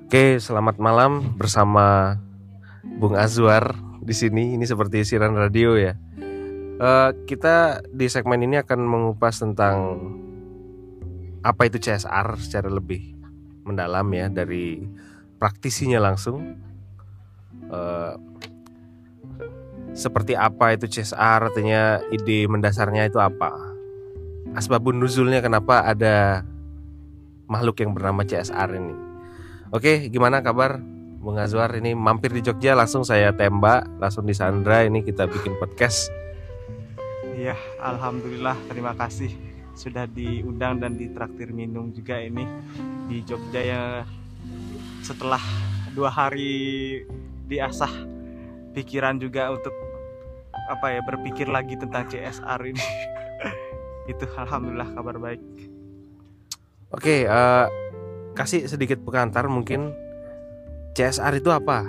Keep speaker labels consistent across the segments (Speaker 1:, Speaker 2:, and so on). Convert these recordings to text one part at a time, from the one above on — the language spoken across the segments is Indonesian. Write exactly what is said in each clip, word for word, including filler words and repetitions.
Speaker 1: Oke, selamat malam bersama Bung Azwar di sini. Ini seperti siaran radio ya. Uh, kita di segmen ini akan mengupas tentang apa itu C S R secara lebih mendalam ya, dari praktisinya langsung. Uh, seperti apa itu C S R, artinya ide mendasarnya itu apa, asbabun nuzulnya kenapa ada makhluk yang bernama C S R ini. Oke, gimana kabar Bung Azwar? Ini mampir di Jogja, langsung saya tembak, langsung di Sandra, ini kita bikin podcast.
Speaker 2: Iya, alhamdulillah, terima kasih sudah diundang dan ditraktir minum juga ini di Jogja ya. Setelah dua hari diasah pikiran juga untuk apa ya berpikir lagi tentang C S R ini. Itu alhamdulillah kabar baik.
Speaker 1: Oke, uh, kasih sedikit pengantar mungkin, C S R itu apa?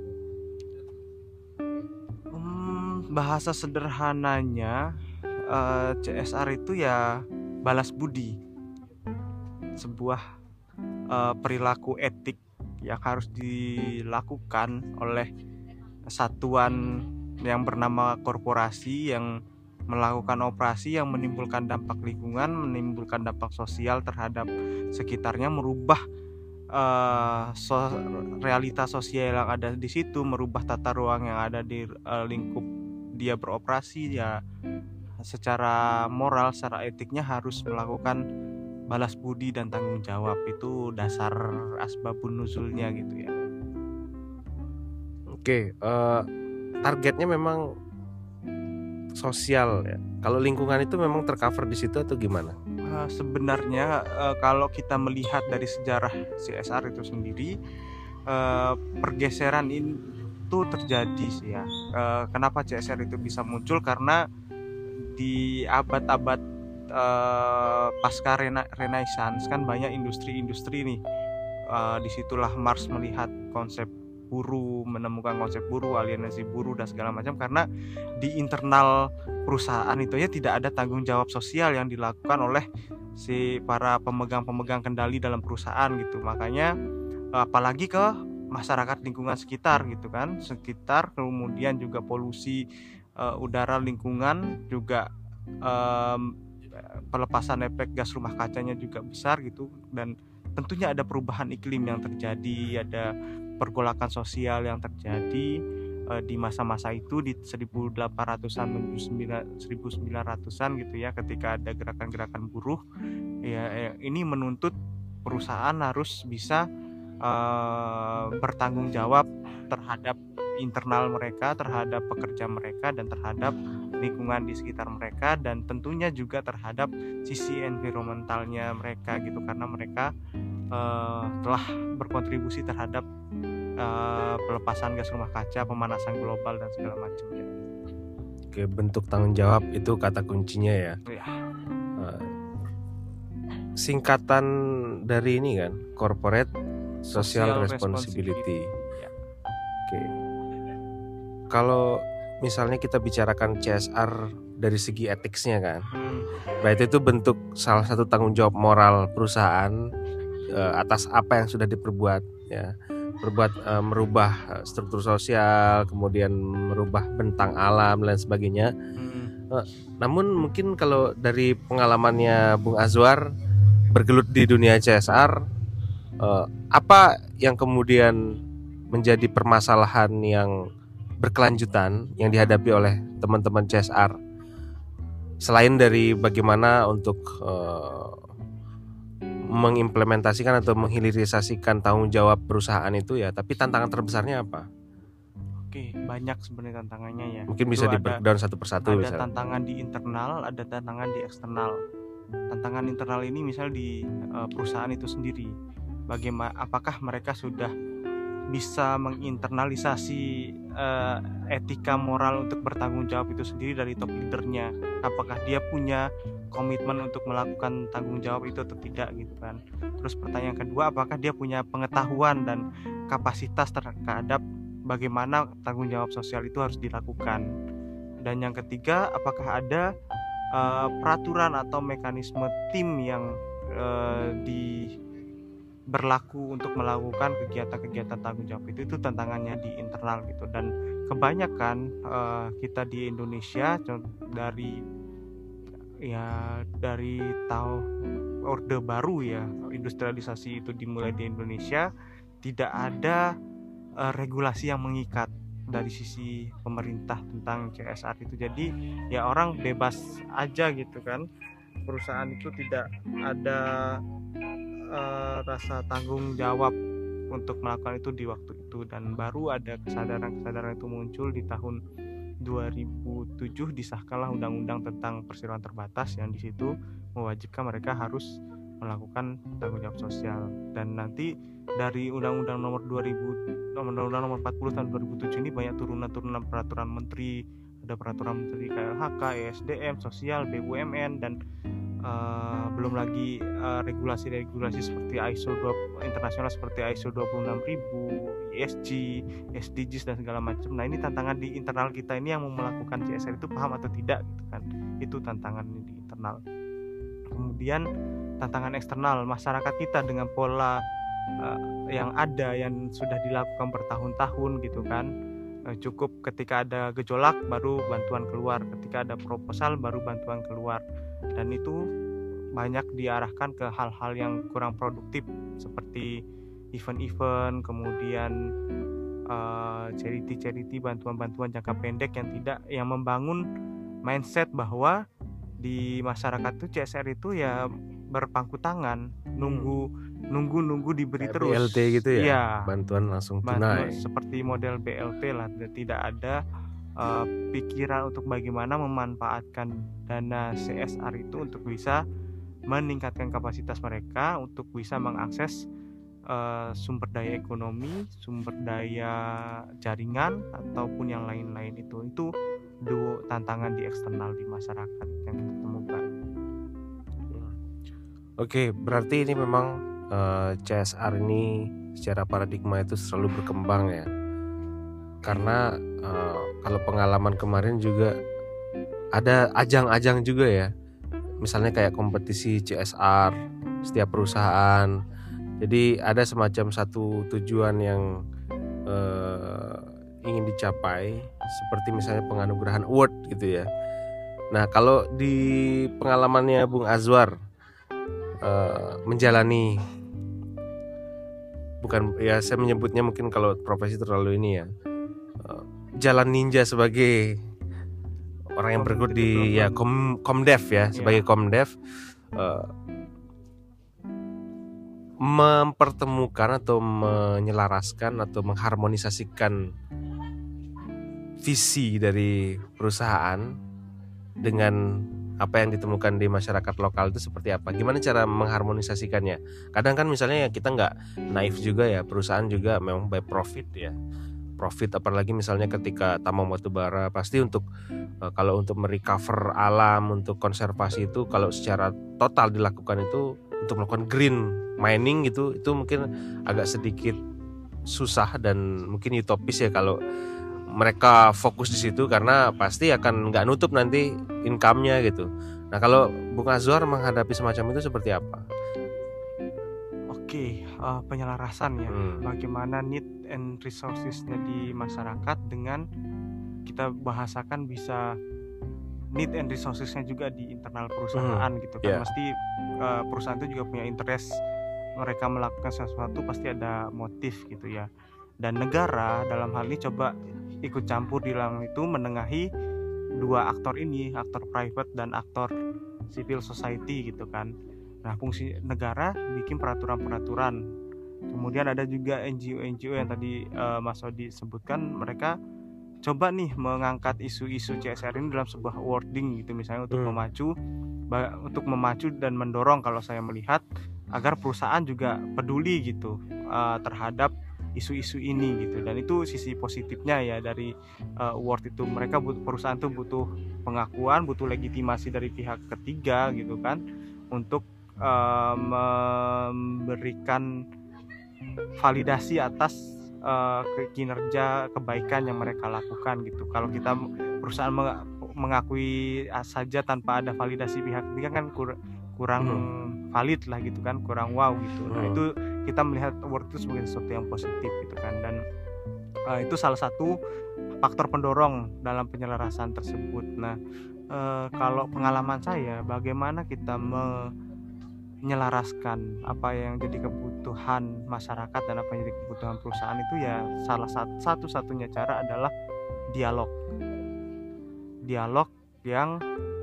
Speaker 2: Hmm, bahasa sederhananya uh, C S R itu ya balas budi, sebuah uh, perilaku etik yang harus dilakukan oleh satuan yang bernama korporasi yang melakukan operasi yang menimbulkan dampak lingkungan, menimbulkan dampak sosial terhadap sekitarnya, merubah uh, so, realitas sosial yang ada di situ, merubah tata ruang yang ada di uh, lingkup dia beroperasi ya. Secara moral, secara etiknya harus melakukan balas budi dan tanggung jawab. Itu dasar asbabun nuzulnya gitu ya.
Speaker 1: Oke, uh, targetnya memang sosial ya. Kalau lingkungan itu memang tercover di situ atau gimana?
Speaker 2: Uh, sebenarnya uh, kalau kita melihat dari sejarah C S R itu sendiri, uh, pergeseran itu terjadi sih ya. Uh, kenapa C S R itu bisa muncul? Karena di abad-abad uh, pasca rena- Renaissance kan banyak industri-industri nih. Uh, disitulah Marx melihat konsep buruh, menemukan konsep buruh, alienasi buruh dan segala macam, karena di internal perusahaan itu ya tidak ada tanggung jawab sosial yang dilakukan oleh si para pemegang-pemegang kendali dalam perusahaan gitu. Makanya apalagi ke masyarakat lingkungan sekitar gitu kan, sekitar kemudian juga polusi uh, udara lingkungan juga, um, pelepasan efek gas rumah kacanya juga besar gitu, dan tentunya ada perubahan iklim yang terjadi, ada pergolakan sosial yang terjadi uh, di masa-masa itu di seribu delapan ratusan menuju seribu sembilan ratusan gitu ya, ketika ada gerakan-gerakan buruh ya, ini menuntut perusahaan harus bisa uh, bertanggung jawab terhadap internal mereka, terhadap pekerja mereka, dan terhadap lingkungan di sekitar mereka, dan tentunya juga terhadap sisi environmentalnya mereka gitu, karena mereka uh, telah berkontribusi terhadap Uh, pelepasan gas rumah kaca, pemanasan global dan segala macam ya.
Speaker 1: Oke, bentuk tanggung jawab itu kata kuncinya ya.
Speaker 2: Ya.
Speaker 1: Uh, singkatan dari ini kan, Corporate Social, Social Responsibility.
Speaker 2: Responsibility. Ya.
Speaker 1: Oke. Kalau misalnya kita bicarakan C S R dari segi etiknya kan, hmm. berarti itu bentuk salah satu tanggung jawab moral perusahaan uh, atas apa yang sudah diperbuat ya. Berbuat uh, merubah struktur sosial, kemudian merubah bentang alam dan sebagainya. Hmm. Uh, namun mungkin kalau dari pengalamannya Bung Azwar bergelut di dunia C S R, uh, apa yang kemudian menjadi permasalahan yang berkelanjutan yang dihadapi oleh teman-teman C S R, selain dari bagaimana untuk uh, mengimplementasikan atau menghilirisasikan tanggung jawab perusahaan itu ya, tapi tantangan terbesarnya apa?
Speaker 2: Oke, banyak sebenarnya tantangannya ya.
Speaker 1: Mungkin bisa di breakdown satu persatu.
Speaker 2: Ada
Speaker 1: misalnya.
Speaker 2: tantangan di internal, ada tantangan di eksternal. Tantangan internal ini misal di uh, perusahaan itu sendiri. Bagaimana, apakah mereka sudah bisa menginternalisasi uh, etika moral untuk bertanggung jawab itu sendiri dari top leadernya? Apakah dia punya komitmen untuk melakukan tanggung jawab itu atau tidak gitu kan. Terus pertanyaan kedua, apakah dia punya pengetahuan dan kapasitas terhadap bagaimana tanggung jawab sosial itu harus dilakukan. Dan yang ketiga, apakah ada uh, peraturan atau mekanisme tim yang uh, di berlaku untuk melakukan kegiatan-kegiatan tanggung jawab itu itu tantangannya di internal gitu. Dan kebanyakan uh, kita di Indonesia dari ya dari tahun Orde Baru ya, industrialisasi itu dimulai di Indonesia, tidak ada uh, regulasi yang mengikat dari sisi pemerintah tentang C S R itu. Jadi ya orang bebas aja gitu kan, perusahaan itu tidak ada uh, rasa tanggung jawab untuk melakukan itu di waktu itu. Dan baru ada kesadaran-kesadaran itu muncul di tahun dua ribu tujuh, disahkanlah undang-undang tentang perseroan terbatas yang di situ mewajibkan mereka harus melakukan tanggung jawab sosial. Dan nanti dari undang-undang nomor dua ribu undang-undang nomor empat puluh tahun dua ribu tujuh ini banyak turunan-turunan peraturan menteri, ada peraturan menteri K L H K, E S D M, sosial, B U M N, dan uh, belum lagi uh, regulasi-regulasi seperti I S O dua internasional seperti I S O dua puluh enam ribu, E S G, S D Gs dan segala macam. Nah, ini tantangan di internal kita ini yang mau melakukan C S R itu paham atau tidak gitu kan. Itu tantangan di internal. Kemudian tantangan eksternal, masyarakat kita dengan pola uh, yang ada yang sudah dilakukan bertahun-tahun gitu kan. Uh, cukup ketika ada gejolak baru bantuan keluar, ketika ada proposal baru bantuan keluar. Dan itu banyak diarahkan ke hal-hal yang kurang produktif seperti event-event, kemudian uh, charity-charity, bantuan-bantuan jangka pendek yang tidak yang membangun mindset bahwa di masyarakat itu C S R itu ya berpangku tangan, nunggu nunggu nunggu diberi
Speaker 1: kayak
Speaker 2: terus.
Speaker 1: B L T gitu ya,
Speaker 2: ya
Speaker 1: bantuan langsung
Speaker 2: bantuan
Speaker 1: tunai.
Speaker 2: seperti model B L T lah, tidak ada uh, pikiran untuk bagaimana memanfaatkan dana C S R itu untuk bisa meningkatkan kapasitas mereka untuk bisa mengakses uh, sumber daya ekonomi, sumber daya jaringan ataupun yang lain-lain itu. Itu dua tantangan di eksternal di masyarakat yang kita temukan.
Speaker 1: Oke, berarti ini memang uh, C S R ini secara paradigma itu selalu berkembang ya. Karena uh, kalau pengalaman kemarin juga ada ajang-ajang juga ya. Misalnya kayak kompetisi C S R setiap perusahaan. Jadi ada semacam satu tujuan yang uh, ingin dicapai, seperti misalnya penganugerahan award gitu ya. Nah, kalau di pengalamannya Bung Azwar uh, menjalani, bukan ya saya menyebutnya mungkin kalau profesi terlalu ini ya, uh, jalan ninja sebagai orang yang bergelut di ya kom, komdev ya, sebagai komdev, uh, mempertemukan atau menyelaraskan atau mengharmonisasikan visi dari perusahaan dengan apa yang ditemukan di masyarakat lokal itu seperti apa? Gimana cara mengharmonisasikannya? Kadang kan misalnya kita nggak naif juga ya, perusahaan juga memang by profit ya, profit. Apalagi misalnya ketika tambang batu bara, pasti untuk uh, kalau untuk merecover alam, untuk konservasi itu kalau secara total dilakukan itu untuk melakukan green mining gitu, itu mungkin agak sedikit susah dan mungkin utopis ya kalau mereka fokus di situ, karena pasti akan nggak nutup nanti income-nya gitu. Nah, kalau Bung Azwar menghadapi semacam itu seperti apa?
Speaker 2: Oke, uh, penyelarasan ya, hmm. bagaimana need and resources-nya di masyarakat dengan kita bahasakan bisa need and resources-nya juga di internal perusahaan hmm. gitu kan. Yeah. Mesti uh, perusahaan itu juga punya interest, mereka melakukan sesuatu pasti ada motif gitu ya. Dan negara dalam hal ini coba ikut campur di dalam itu, menengahi dua aktor ini, aktor private dan aktor civil society gitu kan. Nah, fungsi negara bikin peraturan-peraturan. Kemudian ada juga N G O-N G O yang tadi uh, Mas Odi sebutkan, mereka coba nih mengangkat isu-isu C S R ini dalam sebuah wording gitu, misalnya untuk hmm. memacu untuk memacu dan mendorong, kalau saya melihat, agar perusahaan juga peduli gitu uh, terhadap isu-isu ini gitu. Dan itu sisi positifnya ya dari uh, award itu. Mereka butuh, perusahaan tuh butuh pengakuan, butuh legitimasi dari pihak ketiga gitu kan, untuk uh, memberikan validasi atas uh, kinerja kebaikan yang mereka lakukan gitu. Kalau kita perusahaan mengakui saja tanpa ada validasi pihak ketiga kan kur- kurang hmm. valid lah gitu kan, kurang wow gitu. Nah, itu kita melihat award itu sebagai sesuatu yang positif gitu kan, dan uh, itu salah satu faktor pendorong dalam penyelarasan tersebut. Nah, uh, kalau pengalaman saya, bagaimana kita menyelaraskan apa yang jadi kebutuhan masyarakat dan apa yang jadi kebutuhan perusahaan itu ya salah satu satu-satunya cara adalah dialog. Dialog yang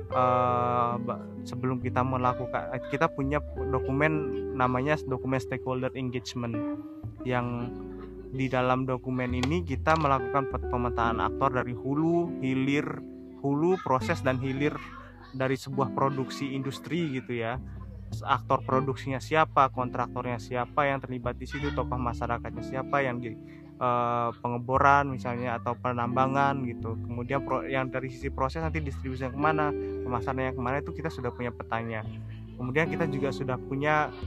Speaker 2: uh, sebelum kita melakukan, kita punya dokumen namanya dokumen stakeholder engagement, yang di dalam dokumen ini kita melakukan pemetaan aktor dari hulu, hilir, hulu, proses dan hilir dari sebuah produksi industri gitu ya. Aktor produksinya siapa, kontraktornya siapa yang terlibat di situ, tokoh masyarakatnya siapa yang di Uh, pengeboran misalnya atau penambangan gitu. Kemudian pro, yang dari sisi proses nanti distribusinya kemana, pemasarannya yang kemana, itu kita sudah punya petanya. Kemudian kita juga sudah punya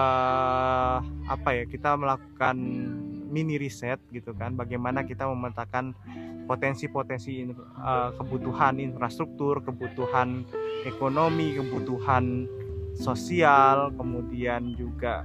Speaker 2: uh, apa ya, kita melakukan mini riset gitu kan, bagaimana kita memetakan potensi-potensi uh, kebutuhan infrastruktur, kebutuhan ekonomi, kebutuhan sosial, kemudian juga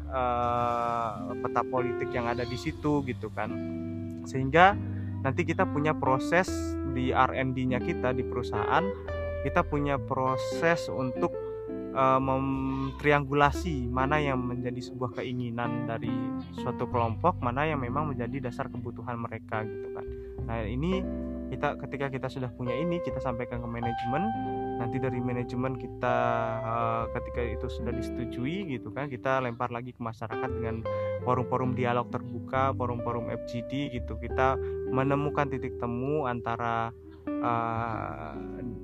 Speaker 2: uh, peta politik yang ada di situ gitu kan, sehingga nanti kita punya proses di R and D-nya kita di perusahaan, kita punya proses untuk uh, memtriangulasi mana yang menjadi sebuah keinginan dari suatu kelompok, mana yang memang menjadi dasar kebutuhan mereka gitu kan. Nah ini kita ketika kita sudah punya ini, kita sampaikan ke manajemen. Nanti dari manajemen kita uh, ketika itu sudah disetujui gitu kan, kita lempar lagi ke masyarakat dengan forum-forum dialog terbuka, forum-forum F G D gitu. Kita menemukan titik temu antara uh,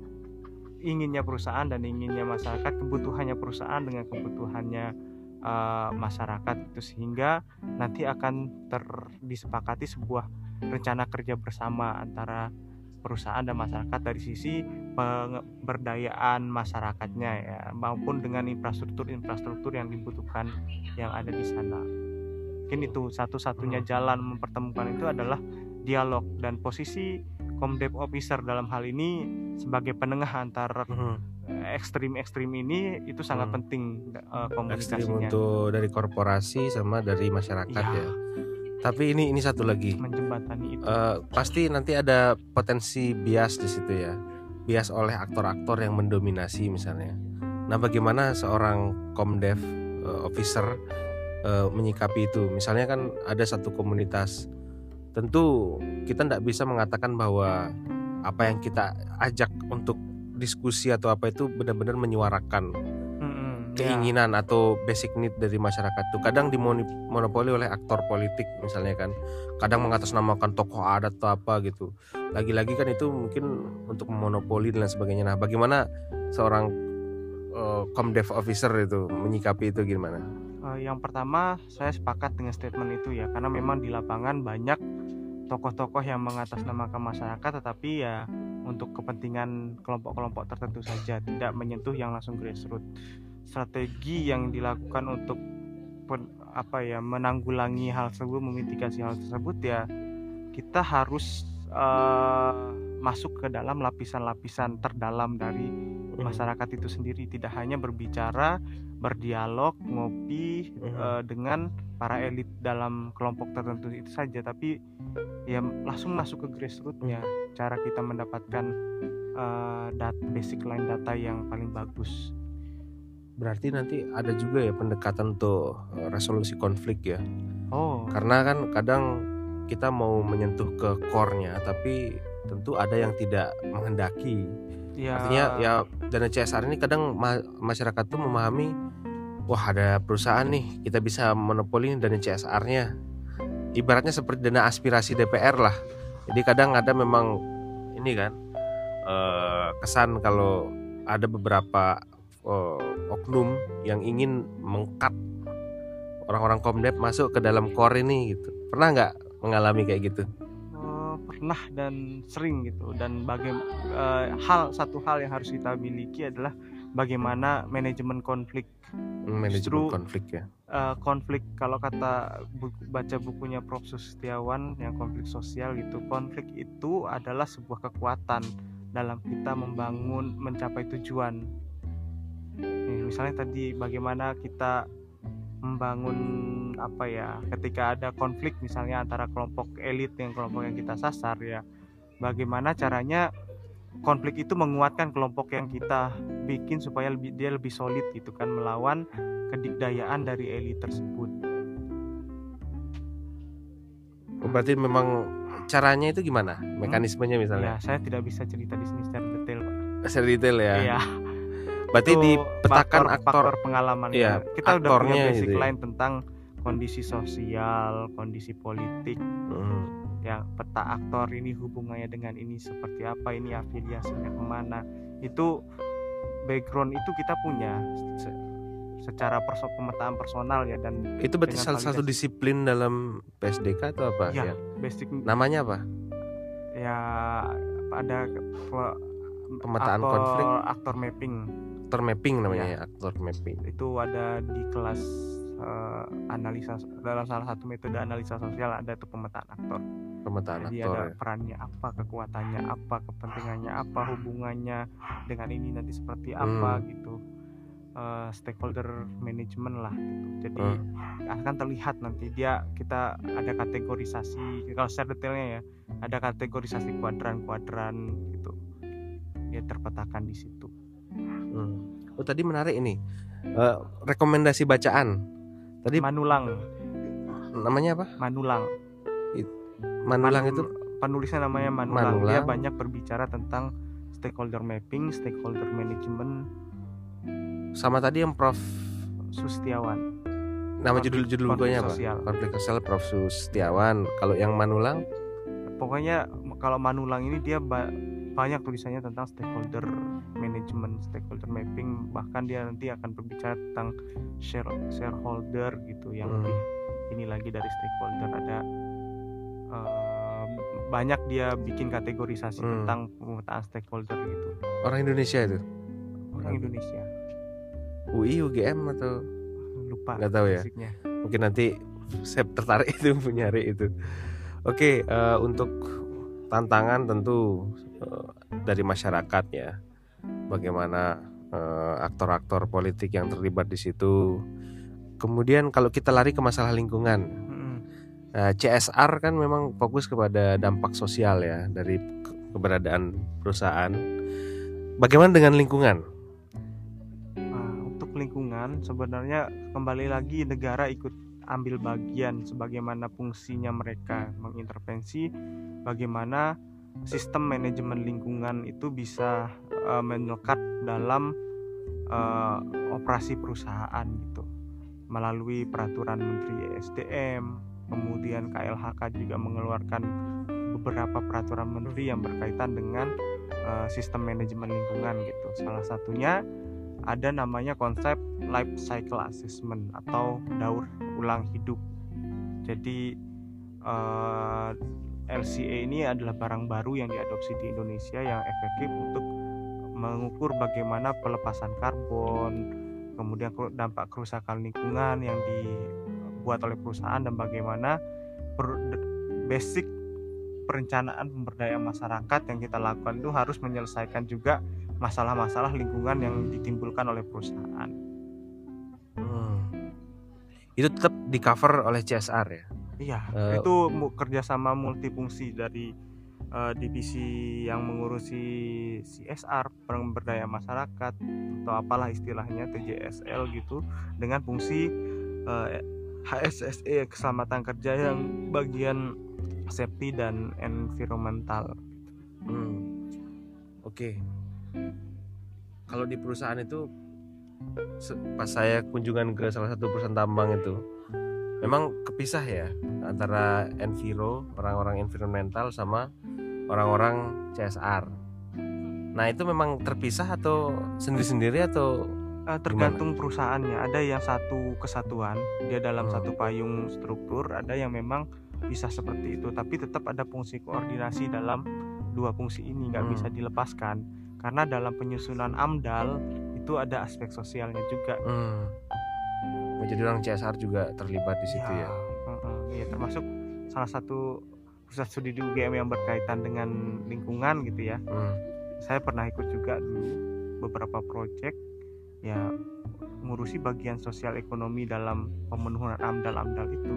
Speaker 2: inginnya perusahaan dan inginnya masyarakat, kebutuhannya perusahaan dengan kebutuhannya uh, masyarakat itu, sehingga nanti akan terdisepakati sebuah rencana kerja bersama antara perusahaan dan masyarakat dari sisi pemberdayaan masyarakatnya ya, maupun dengan infrastruktur-infrastruktur yang dibutuhkan yang ada di sana. Mungkin itu satu-satunya jalan mempertemukan itu adalah dialog, dan posisi Komdev Officer dalam hal ini sebagai penengah antara ekstrim-ekstrim ini itu sangat hmm. penting uh, komunikasinya.
Speaker 1: Ekstrim untuk dari korporasi sama dari masyarakat ya. ya. Tapi ini ini satu lagi,
Speaker 2: menjembatani itu.
Speaker 1: Uh, pasti nanti ada potensi bias di situ ya, bias oleh aktor-aktor yang mendominasi misalnya. Nah, bagaimana seorang Komdev uh, officer uh, menyikapi itu? Misalnya kan ada satu komunitas, tentu kita tidak bisa mengatakan bahwa apa yang kita ajak untuk diskusi atau apa itu benar-benar menyuarakan keinginan ya, atau basic need dari masyarakat itu. Kadang dimonopoli oleh aktor politik misalnya kan, kadang mengatasnamakan tokoh adat atau apa gitu. Lagi-lagi kan itu mungkin untuk memonopoli dan lain sebagainya. Nah, bagaimana seorang uh, Komdev Officer itu menyikapi itu gimana?
Speaker 2: Uh, yang pertama, saya sepakat dengan statement itu ya, karena memang di lapangan banyak tokoh-tokoh yang mengatasnamakan masyarakat, tetapi ya untuk kepentingan kelompok-kelompok tertentu saja, tidak menyentuh yang langsung grassroots. Strategi yang dilakukan untuk pen, apa ya menanggulangi hal tersebut, memitigasi hal tersebut ya, kita harus uh, masuk ke dalam lapisan-lapisan terdalam dari masyarakat itu sendiri, tidak hanya berbicara, berdialog, ngopi uh, dengan para elit dalam kelompok tertentu itu saja, tapi ya langsung masuk ke grassroots-nya, cara kita mendapatkan uh, data, basic line data yang paling bagus.
Speaker 1: Berarti nanti ada juga ya pendekatan untuk resolusi konflik ya.
Speaker 2: Oh.
Speaker 1: Karena kan kadang kita mau menyentuh ke core-nya, tapi tentu ada yang tidak menghendaki. Ya. Artinya ya dana C S R ini kadang ma- masyarakat tuh memahami, wah ada perusahaan nih, kita bisa monopoli dana C S R-nya. Ibaratnya seperti dana aspirasi D P R lah. Jadi kadang ada memang ini kan uh, kesan kalau ada beberapa uh, oknum yang ingin mengkat orang-orang Komdev masuk ke dalam core ini gitu. Pernah nggak mengalami kayak gitu?
Speaker 2: Uh, pernah dan sering gitu. Dan bagaimana uh, hal satu hal yang harus kita miliki adalah bagaimana manajemen konflik.
Speaker 1: Manajemen konflik ya.
Speaker 2: Uh, konflik kalau kata buku, baca bukunya Profesor Setiawan yang konflik sosial gitu, konflik itu adalah sebuah kekuatan dalam kita membangun mencapai tujuan. Nih, misalnya tadi bagaimana kita membangun apa ya, ketika ada konflik misalnya antara kelompok elit dengan kelompok yang kita sasar ya, bagaimana caranya konflik itu menguatkan kelompok yang kita bikin supaya lebih dia lebih solid gitu kan, melawan kedikdayaan dari elit tersebut.
Speaker 1: Berarti memang caranya itu gimana? Mekanismenya misalnya?
Speaker 2: Ya, saya tidak bisa cerita di sini secara detail, Pak.
Speaker 1: Secara detail ya.
Speaker 2: Iya.
Speaker 1: Berarti
Speaker 2: Itu
Speaker 1: dipetakan
Speaker 2: faktor,
Speaker 1: aktor
Speaker 2: faktor pengalaman.
Speaker 1: iya,
Speaker 2: Ya. Kita udah punya
Speaker 1: aktornya
Speaker 2: basic
Speaker 1: gitu ya.
Speaker 2: lain tentang kondisi sosial, kondisi politik,
Speaker 1: Hmm.
Speaker 2: ya peta aktor ini hubungannya dengan ini seperti apa, ini afiliasinya kemana. Itu background itu kita punya se- secara perso- pemetaan personal ya, dan
Speaker 1: Itu berarti
Speaker 2: dengan
Speaker 1: salah satu
Speaker 2: validasi.
Speaker 1: disiplin dalam P S D K atau apa?
Speaker 2: Ya,
Speaker 1: Ya.
Speaker 2: basic
Speaker 1: Namanya apa?
Speaker 2: ya ada pe-
Speaker 1: Pemetaan
Speaker 2: aktor,
Speaker 1: konflik.
Speaker 2: aktor mapping.
Speaker 1: Aktor mapping namanya
Speaker 2: Iya.
Speaker 1: ya, aktor mapping.
Speaker 2: Itu ada di kelas eh, analisa, dalam salah satu metode analisa sosial ada tuh pemetaan aktor.
Speaker 1: Pemetaan
Speaker 2: Jadi
Speaker 1: aktor.
Speaker 2: ada
Speaker 1: Ya.
Speaker 2: perannya apa, kekuatannya apa, kepentingannya apa, hubungannya dengan ini nanti seperti
Speaker 1: Hmm.
Speaker 2: apa gitu. Eh, stakeholder management lah gitu. Jadi
Speaker 1: Hmm.
Speaker 2: akan terlihat nanti dia, kita ada kategorisasi, kalau secara detailnya ya ada kategorisasi kuadran-kuadran gitu. Dia terpetakan di situ.
Speaker 1: Hmm. Oh tadi menarik ini. Eh, rekomendasi bacaan. Tadi
Speaker 2: Manulang,
Speaker 1: namanya apa?
Speaker 2: Manulang.
Speaker 1: Manulang
Speaker 2: Manu-
Speaker 1: itu
Speaker 2: penulisnya namanya Manulang. Dia
Speaker 1: Manulang.
Speaker 2: banyak berbicara tentang stakeholder mapping, stakeholder management.
Speaker 1: sama tadi yang Prof
Speaker 2: Sustiawan.
Speaker 1: nama
Speaker 2: Konflik-
Speaker 1: judul-judul
Speaker 2: konflik
Speaker 1: bukunya apa?
Speaker 2: sosial.
Speaker 1: Konflik sosial Prof Sustiawan. Kalau yang Manulang
Speaker 2: Pokoknya kalau Manulang ini dia ba- banyak tulisannya tentang stakeholder management, stakeholder mapping, bahkan dia nanti akan berbicara tentang share shareholder gitu, yang
Speaker 1: Hmm.
Speaker 2: lebih ini lagi dari stakeholder. Ada eh, banyak dia bikin kategorisasi
Speaker 1: Hmm.
Speaker 2: tentang pemetaan stakeholder gitu.
Speaker 1: orang Indonesia itu.
Speaker 2: Orang Indonesia,
Speaker 1: U I, U G M atau
Speaker 2: lupa
Speaker 1: nggak tahu ya.
Speaker 2: basicnya.
Speaker 1: Mungkin nanti saya tertarik itu nyari itu. Oke, eh, untuk tantangan tentu eh, dari masyarakat ya. Bagaimana eh, aktor-aktor politik yang terlibat di situ. Kemudian kalau kita lari ke masalah lingkungan,
Speaker 2: Mm-mm.
Speaker 1: nah, C S R kan memang fokus kepada dampak sosial ya dari ke- keberadaan perusahaan. Bagaimana dengan lingkungan?
Speaker 2: Nah, untuk lingkungan sebenarnya kembali lagi negara ikut ambil bagian sebagaimana fungsinya mereka mengintervensi bagaimana sistem manajemen lingkungan itu bisa uh, melekat dalam uh, operasi perusahaan gitu, melalui peraturan Menteri E S D M, kemudian K L H K juga mengeluarkan beberapa peraturan menteri yang berkaitan dengan uh, sistem manajemen lingkungan gitu. Salah satunya ada namanya konsep life cycle assessment atau daur ulang hidup. Jadi uh, L C A ini adalah barang baru yang diadopsi di Indonesia yang efektif untuk mengukur bagaimana pelepasan karbon, kemudian dampak kerusakan lingkungan yang dibuat oleh perusahaan, dan bagaimana per- basic perencanaan pemberdayaan masyarakat yang kita lakukan itu harus menyelesaikan juga masalah-masalah lingkungan yang ditimbulkan oleh perusahaan.
Speaker 1: Hmm. Itu tetap di cover oleh C S R ya.
Speaker 2: Iya,
Speaker 1: Uh,
Speaker 2: itu mu- kerjasama multifungsi dari uh, divisi yang mengurusi C S R, pemberdayaan masyarakat atau apalah istilahnya, T J S L gitu, dengan fungsi uh, H S S E keselamatan kerja yang bagian safety dan environmental.
Speaker 1: Hmm. Oke. Kalau di perusahaan itu se- pas saya kunjungan ke salah satu perusahaan tambang itu memang kepisah ya antara enviro, orang-orang environmental sama orang-orang C S R. Nah, itu memang terpisah atau sendiri-sendiri atau
Speaker 2: Uh, tergantung perusahaannya. Ada yang satu kesatuan, dia dalam
Speaker 1: Hmm.
Speaker 2: satu payung struktur, ada yang memang bisa seperti itu, tapi tetap ada fungsi koordinasi dalam dua fungsi ini, nggak
Speaker 1: Hmm.
Speaker 2: bisa dilepaskan, karena dalam penyusunan AMDAL itu ada aspek sosialnya juga.
Speaker 1: hmm. Oh, jadi orang C S R juga terlibat di situ ya.
Speaker 2: uh-uh, ya, termasuk salah satu pusat studi di U G M yang berkaitan dengan lingkungan gitu ya.
Speaker 1: Hmm.
Speaker 2: Saya pernah ikut juga dulu beberapa proyek ya ngurusi bagian sosial ekonomi dalam pemenuhan amdal-amdal itu.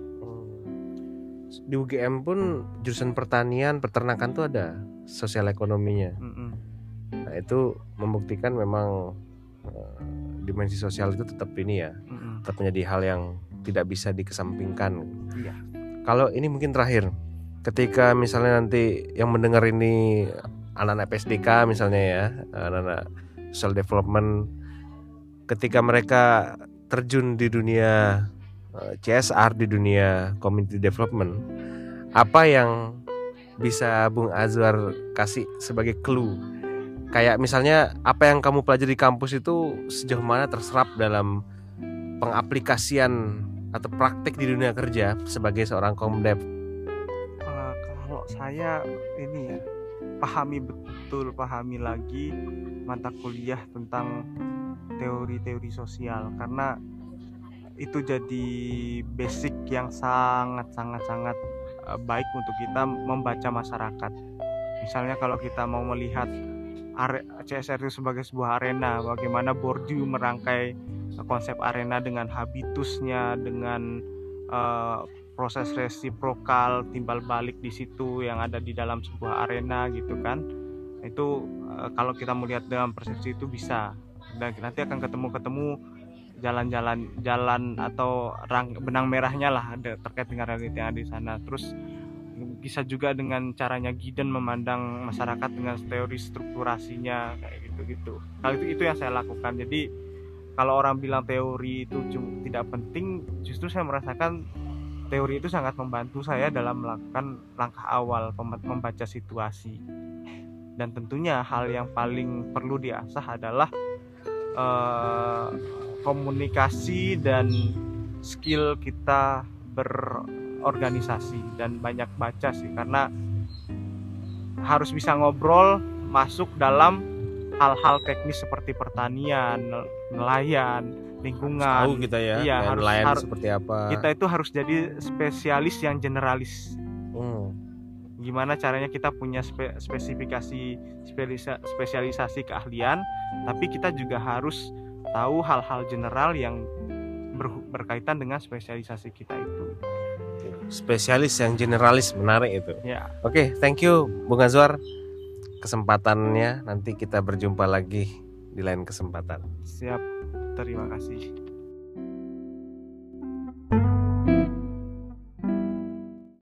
Speaker 1: Di U G M pun jurusan pertanian, peternakan tuh ada sosial ekonominya.
Speaker 2: Mm-mm.
Speaker 1: Nah itu membuktikan memang uh, dimensi sosial itu tetap ini ya,
Speaker 2: Mm-mm.
Speaker 1: tetap menjadi hal yang tidak bisa dikesampingkan.
Speaker 2: Iya.
Speaker 1: Kalau ini mungkin terakhir, ketika misalnya nanti yang mendengar ini anak-anak P S D K misalnya ya, anak-anak social development, ketika mereka terjun di dunia uh, C S R, di dunia community development, apa yang bisa Bung Azwar kasih sebagai clue? Kayak misalnya apa yang kamu pelajari di kampus itu sejauh mana terserap dalam pengaplikasian atau praktik di dunia kerja sebagai seorang komdev?
Speaker 2: Uh, kalau saya ini ya, pahami betul, pahami lagi mata kuliah tentang teori-teori sosial, karena itu jadi basic yang sangat-sangat-sangat uh, baik untuk kita membaca masyarakat. Misalnya kalau kita mau melihat are- C S R itu sebagai sebuah arena, bagaimana Bourdieu merangkai uh, konsep arena dengan habitusnya, dengan uh, proses resiprokal, timbal balik di situ yang ada di dalam sebuah arena gitu kan. Itu uh, kalau kita melihat dalam persepsi itu bisa, dan nanti akan ketemu-ketemu jalan-jalan jalan atau rang, benang merahnya lah ada terkait dengan realita yang ada di sana. Terus bisa juga dengan caranya Gideon memandang masyarakat dengan teori strukturasinya kayak gitu-gitu. Kalau itu itu yang saya lakukan. Jadi kalau orang bilang teori itu cuma tidak penting, justru saya merasakan teori itu sangat membantu saya dalam melakukan langkah awal membaca situasi. Dan tentunya hal yang paling perlu diasah adalah uh, komunikasi dan skill kita berorganisasi dan banyak baca sih, karena harus bisa ngobrol masuk dalam hal-hal teknis seperti pertanian, nelayan, lingkungan.
Speaker 1: Tahu kita ya,
Speaker 2: iya, harus,
Speaker 1: nelayan
Speaker 2: harus
Speaker 1: seperti apa.
Speaker 2: Kita itu harus jadi spesialis yang generalis.
Speaker 1: Hmm.
Speaker 2: Gimana caranya kita punya spe, spesifikasi spesialisa, spesialisasi keahlian, tapi kita juga harus tahu hal-hal general yang ber, berkaitan dengan spesialisasi kita itu.
Speaker 1: Spesialis yang generalis, menarik itu.
Speaker 2: Ya.
Speaker 1: Oke, okay, thank you Bung Azwar. Kesempatannya nanti kita berjumpa lagi di lain kesempatan.
Speaker 2: Siap, terima kasih.